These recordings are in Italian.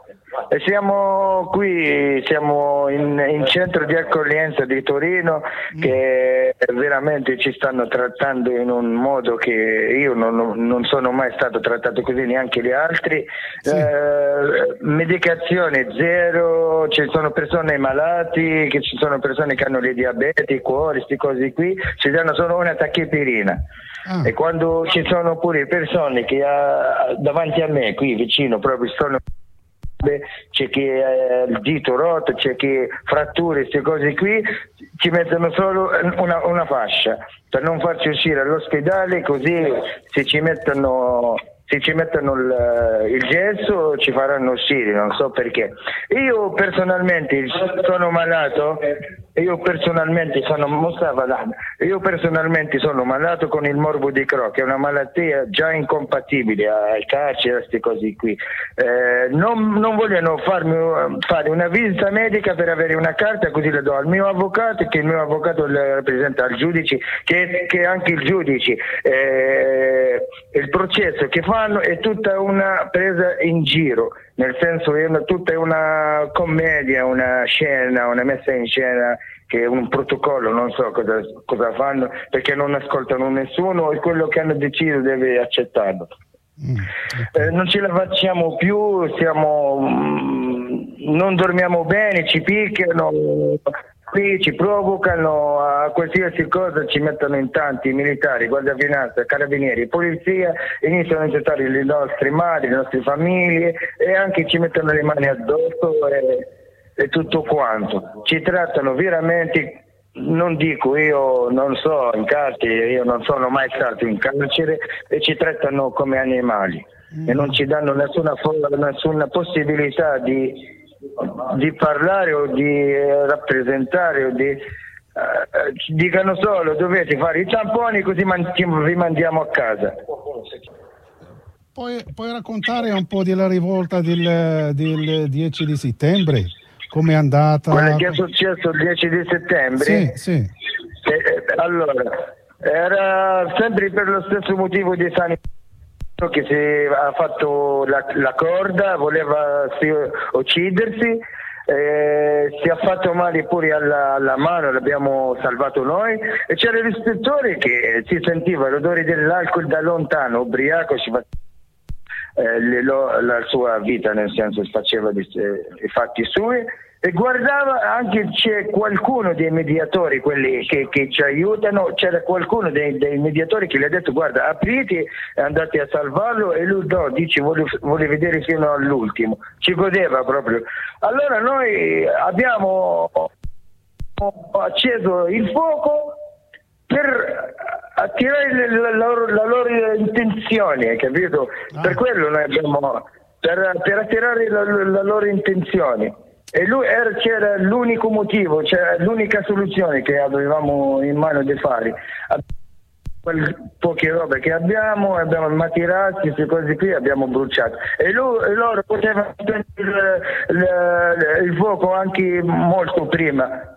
E siamo qui, siamo in centro di accoglienza di Torino, che veramente ci stanno trattando in un modo che io non sono mai stato trattato così, neanche gli altri. Sì. Medicazione zero, ci sono persone malate, che ci sono persone che hanno le diabete, i cuori, queste cose qui, ci danno solo una tachipirina. E quando ci sono pure persone che davanti a me, qui vicino, proprio c'è chi ha il dito rotto, c'è chi fratture, queste cose qui, ci mettono solo una fascia per non farci uscire all'ospedale, così se ci mettono il gesso ci faranno uscire, non so perché. Io personalmente sono malato, io personalmente sono malato con il morbo di Crohn, che è una malattia già incompatibile al carcere, a queste cose qui. Non vogliono farmi fare una visita medica per avere una carta, così la do al mio avvocato, che il mio avvocato la rappresenta al giudice, che anche il giudice, il processo che fanno è tutta una presa in giro, nel senso è tutta una commedia, una scena, una messa in scena, che è un protocollo, non so cosa fanno, perché non ascoltano nessuno e quello che hanno deciso deve accettarlo. Non ce la facciamo più, non dormiamo bene, ci picchiano, qui ci provocano, a qualsiasi cosa ci mettono in tanti, militari, guardia finanza, carabinieri, polizia, iniziano a gettare le nostre madri, le nostre famiglie e anche ci mettono le mani addosso e tutto quanto. Ci trattano veramente, non dico, io non so in carcere, io non sono mai stato in carcere, e ci trattano come animali e non ci danno nessuna possibilità di parlare o di rappresentare o dicono solo dovete fare i tamponi così vi mandiamo a casa. Puoi raccontare un po' della rivolta del 10 di settembre? Come è andata? Quello che è successo il 10 di settembre? Sì. Allora, era sempre per lo stesso motivo di sanità, che si ha fatto la corda, voleva uccidersi, si è fatto male pure alla mano, l'abbiamo salvato noi, e c'era l'ispettore che si sentiva l'odore dell'alcol da lontano, ubriaco, si faceva la sua vita, nel senso faceva i fatti suoi, e guardava anche, c'è qualcuno dei mediatori, quelli che ci aiutano, c'era qualcuno dei mediatori che gli ha detto guarda aprite e andate a salvarlo, e lui dice vuole vedere fino all'ultimo, ci godeva proprio. Allora noi abbiamo acceso il fuoco per attirare la loro intenzione, capito? Per quello noi abbiamo, per attirare la loro intenzione. E c'era l'unico motivo, c'era l'unica soluzione che avevamo in mano di fare. Poche robe che abbiamo matirati, queste cose qui abbiamo bruciato. E loro potevano prendere il fuoco anche molto prima.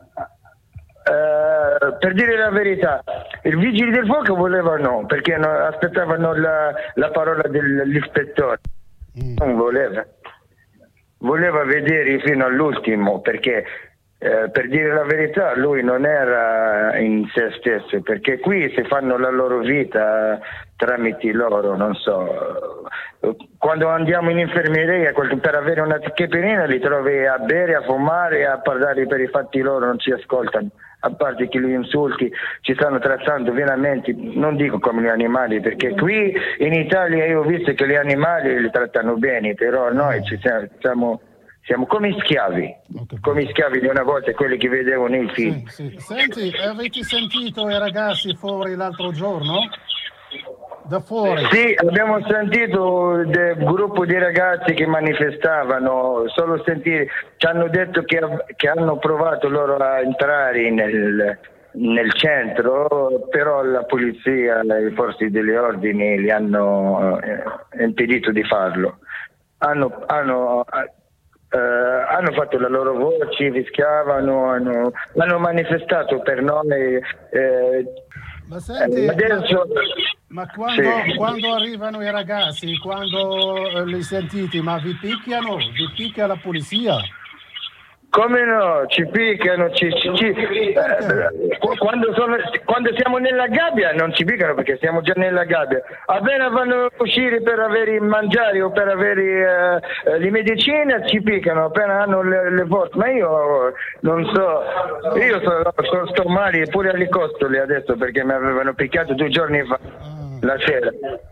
Per dire la verità, i vigili del fuoco volevano, perché aspettavano la parola dell'ispettore. Non voleva vedere fino all'ultimo, perché per dire la verità lui non era in se stesso, perché qui si fanno la loro vita tramite loro, non so, quando andiamo in infermeria per avere una tachipirina li trovi a bere, a fumare, a parlare per i fatti loro, non ci ascoltano, a parte che li insulti, ci stanno trattando veramente, non dico come gli animali, perché qui in Italia io ho visto che gli animali li trattano bene, però noi siamo come schiavi, come schiavi di una volta, quelli che vedevano i film. Sì. Senti, avete sentito i ragazzi fuori l'altro giorno? Da fuori? Sì, abbiamo sentito del gruppo di ragazzi che manifestavano, solo sentire, ci hanno detto che hanno provato loro a entrare nel centro, però la polizia, le forze degli ordini li hanno impedito di farlo. Hanno fatto la loro voce, fischiavano, hanno manifestato per noi. Ma senti, Adesso Ma quando arrivano i ragazzi, quando li sentite, ma vi picchiano? Vi picchia la polizia? Come no, ci picchiano, quando siamo nella gabbia non ci picchiano perché siamo già nella gabbia. Appena vanno a uscire per avere il mangiare o per avere le medicine ci picchiano, appena hanno le volte. Ma io non so, io sto male pure alle costole adesso perché mi avevano picchiato 2 giorni fa, la sera.